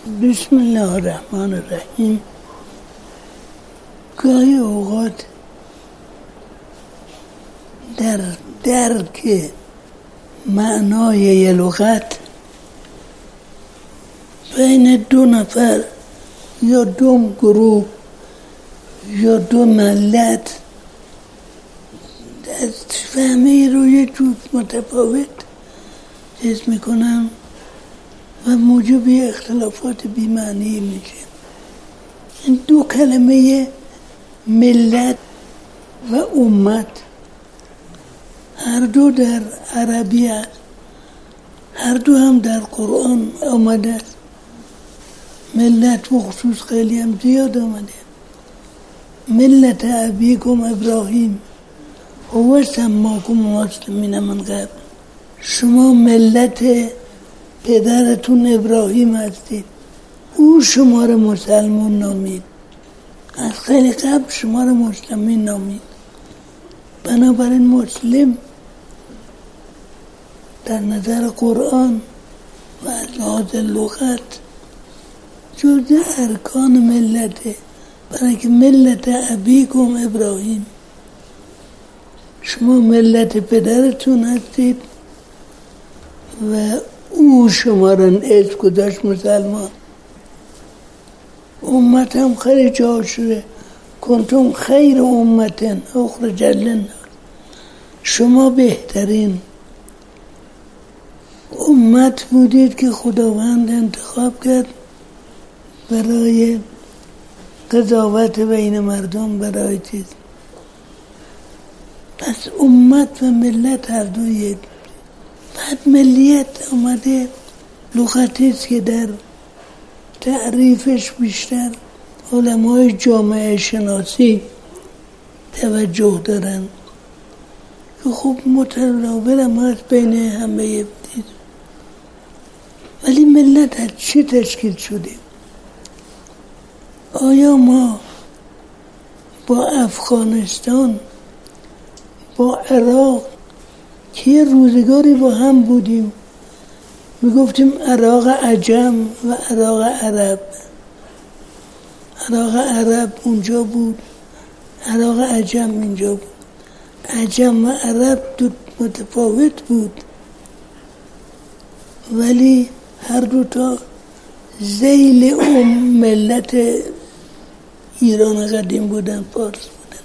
بسم الله الرحمن الرحیم. گاهی اوقات در درک معنای یه لغت بین دو نفر یا دو گروه یا دو ملت از فهمه رو یه جور متفاوت چیز میکنم و موجب اختلافات بی‌معنی میشه. این دو کلمه ملت و امت هر دو در عربی است، هر دو هم در قرآن آمده است. ملت بخصوص خیلی هم زیاد آمده. ملت ابیکم ابراهیم هو سماکم مسلمین من قبل. شما ملت پدرتون ابراهیم هستید، او شما را مسلمان نامید، از خیلی قبل شما را مسلمین نامید. بنابراین مسلم در نظر قرآن و از لحاظ لغت جزء ارکان ملته، برای که ملت ابیکم ابراهیم، شما ملت پدرتون هستید و او شما را اسم گذاشت مسلمان. امت هم خیلی جا شده، کنتم خیر امتن اخرجت للناس، شما بهترین امت بودید که خداوند انتخاب کرد برای قضاوت بین مردم، برای چیز. پس امت و ملت هر دو یک. بعد ملیت آمده لغتی است که در تعریفش بیشتر علمای جامعه شناسی توجه دارن که خب متناول هم هست بین همه دید. ولی ملت از چی تشکیل شده؟ آیا ما با افغانستان، با عراق که یه روزگاری با هم بودیم، میگفتیم عراق عجم و عراق عرب، عراق عرب اونجا بود، عراق عجم اینجا بود. عجم و عرب دو متفاوت بود، ولی هر دوتا ذیل ملت ایران قدیم بودن، فارس بودن.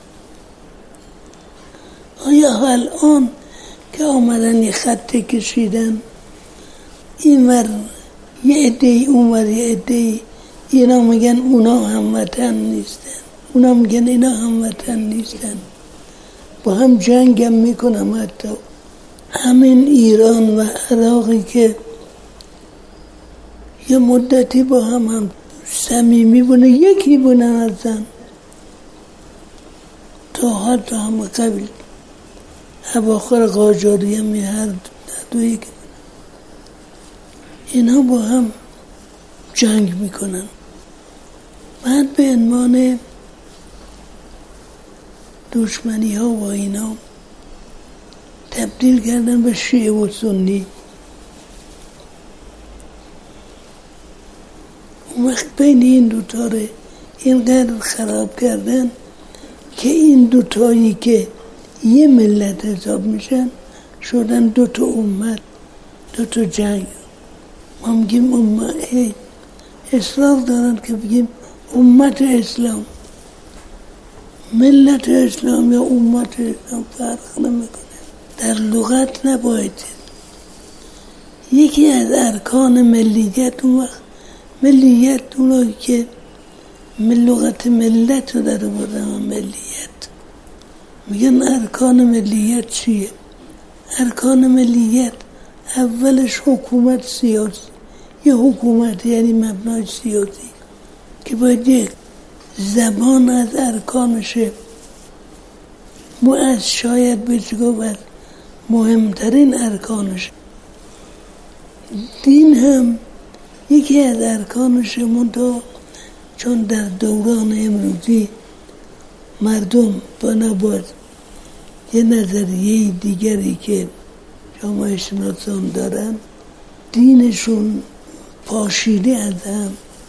آیا الان که آمدن یه خط کشیدن، این ور یه عده‌ای اون ور یه عده‌ای، اینا میگن اونا هموطن نیستن، اونا میگن اینا هموطن نیستن، با هم جنگ هم میکنم. حتی همین ایران و عراقی که یه مدتی با هم صمیمی بودن، یکی بودن ازن تا حتی هم قبیل اواخر قاجاری هم هر دو یک، اینا با هم جنگ میکنن. بعد به عنوان دشمنی ها و اینا تبدیل کردن به شیعه و سنی. اون وقت بین این دوتا رو اینقدر خراب کردن که این دوتایی که یه ملت حساب میشن شدن دوتا امت، دوتا جنگ. ما میگیم امت، اصرار دارن که بگیم امت اسلام، ملت اسلام یا امت اسلام فرق نمیکنه. در لغت نباید. یکی از ارکان ملیت، اون وقت ملیت اونایی که لغت ملت رو در بردن ملیت میگن ارکان ملیت چیه؟ ارکان ملیت اولش حکومت سیاسی، یه حکومت یعنی مبنای سیاسی که باید یک زبان از ارکانشه. از شاید بهش گفت مهمترین ارکانشه. دین هم یکی از ارکانشه، منتها چون در دوران امروزی مردم بنابرای یه نظریه دیگری که جامعه شناسان دارن، دینشون پاشیده از هم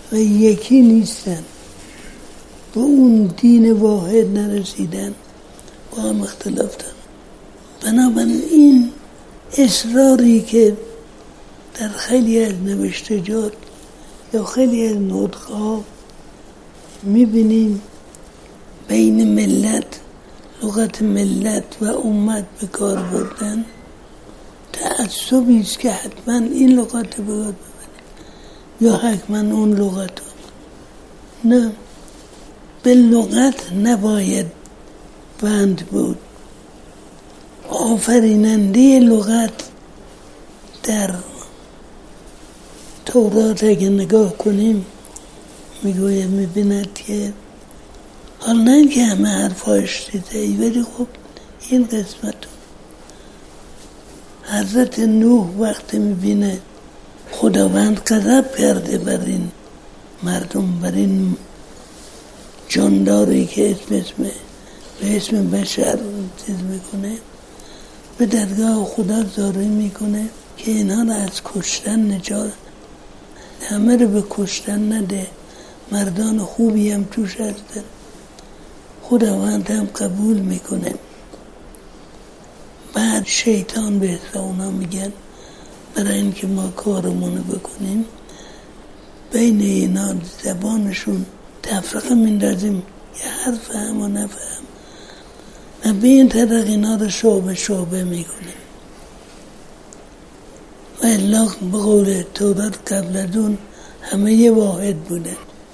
و یکی نیستن، به اون دین واحد نرسیدن، با هم اختلاف دارن. بنابراین این اصراری که در خیلی از نوشتجات یا خیلی از نطق‌ها میبینیم بین ملت، لغت ملت و امت به کار بردن، تعصبی است که حتما این لغت رو ببینه یا حتما اون لغت رو. نه، به لغت نباید بند بود. آفریننده لغت در تورات اگه نگاه کنیم میبیند که حال نه که همه حرفاش دیدهی، ولی خب این قسمت حضرت نوح وقتی میبینه خداوند غضب کرده بر این مردم، بر این جانداری که به اسم بشر چیز میکنه، به درگاه خدا زاری میکنه که اینها رو از کشتن نجات، همه رو به کشتن نده، مردان خوبی هم توش هستن. خداوند هم قبول میکنه. بعد شیطان به اونا میگن برای اینکه ما کارمونو بکنیم بین اینا زبانشون تفرقه میندازیم، یه حرف هم و نفهم و به این طرق اینا رو شعبه میکنیم. و الا به قول تورات قبل از اون همه یه واحد بودن.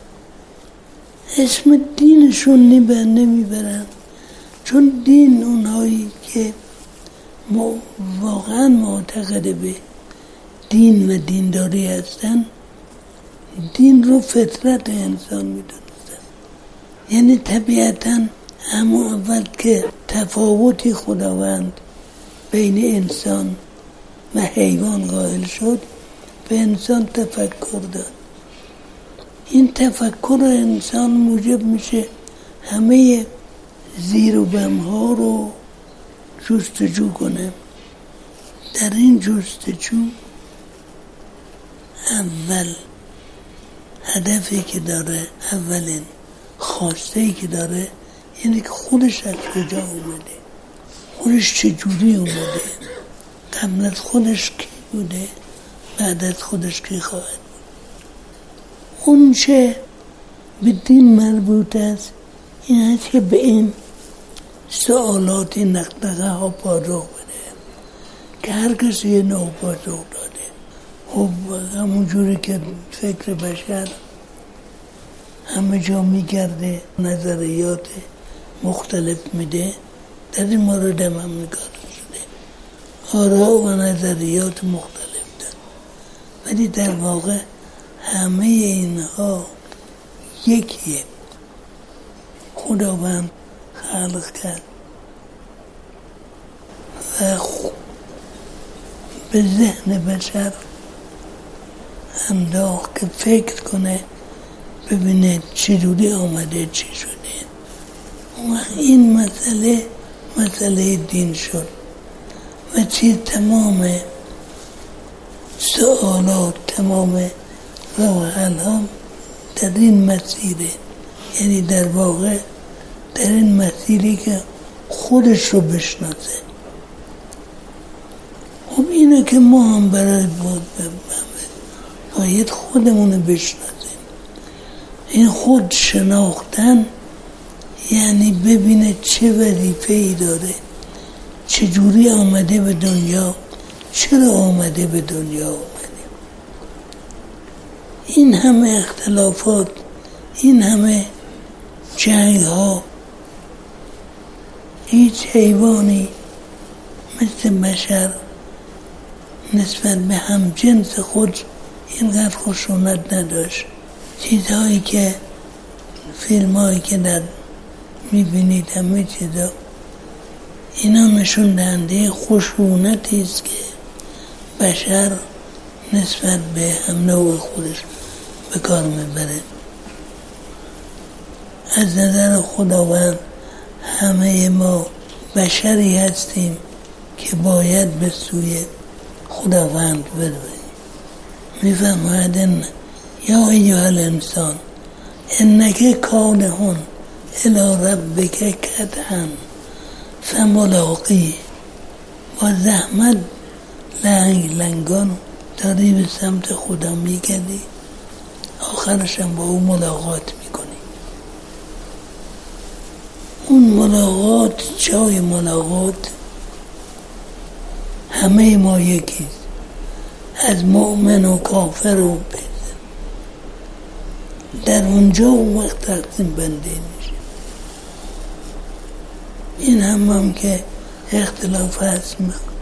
اسم دینشون نمیبرن، چون دین اونهایی که واقعا معتقد به دین و دینداری هستن، دین رو فطرت انسان میدونستن. یعنی طبیعتا همون اول که تفاوتی خداوند بین انسان و حیوان قائل شد، به انسان تفکر داد. این تفکر انسان موجب میشه همه زیر و بمها رو جستجو کنه. در این جستجو اول هدفی که داره، اولین خواسته‌ای که داره اینه که خودش از کجا اومده، خودش چجوری اومده، قبل از خودش کی بوده، بعد از خودش کی خواهد بود. اون چه به دین مربوط است این است که به این سوالات، این نقدقه ها پاسخ بده که هر کسی یه نوع پاسخ داده. خب همون جوری که فکر بشر همه جا میگرده، نظریات مختلف میده، در این مورد هم نگاه شده آراء و نظریات مختلف داره، ولی در واقع همه اینها یکیه. خداوند خلق کرد و به ذهن بشر انداخت که فکر کنه، ببینه چجوری آمده، چی شده. و این مسئله دین شد و تمام سوالات، تمام راه حل ها در این مسیره. یعنی در واقع در این مسیری که خودش رو بشناسه. خب اینه که ما هم برای باید خودمون رو بشناسیم. این خود شناختن یعنی ببینه چه وظیفه‌ای داره، چجوری آمده به دنیا، چرا آمده به دنیا آمده. این همه اختلافات، این همه جنگ ها، هیچ حیوانی مثل بشر نسبت به هم جنس خود اینقدر خشونت نداشت. چیزهایی که فیلم هایی که در میبینید همه چیزا اینا نشون دهنده خشونتی است که بشر نسبت به هم نوع خودش به کار میبره. از نظر خداوند همه ما بشری هستیم که باید به سوی خداوند برویم. میفرماید یا ایها الانسان انک کادح الی ربک کدحا فملاقیه. با زحمت لنگان داری به سمت خدا میگردی، آخرش هم با اون ملاقات میکنی. اون ملاقات، جای ملاقات همه ما یکیست، از مؤمن و کافر و پیزن. در اونجا اون وقت تقسیم بندی میشه. این هم که اختلاف هست،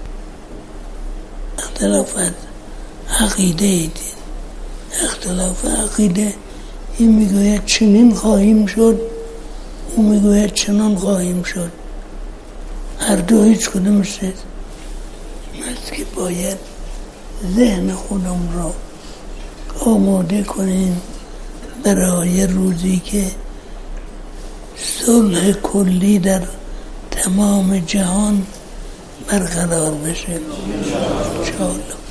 اختلاف هست عقیده دین، اختلاف عقیده. این میگوید چنین خواهیم شد، اون میگوید چنان خواهیم شد. هر دو هیچ کدومش نیست. است که باید ذهن خودم را آماده کنیم برای روزی که صلح کلی در تمام جهان برقرار بشه انشاءالله.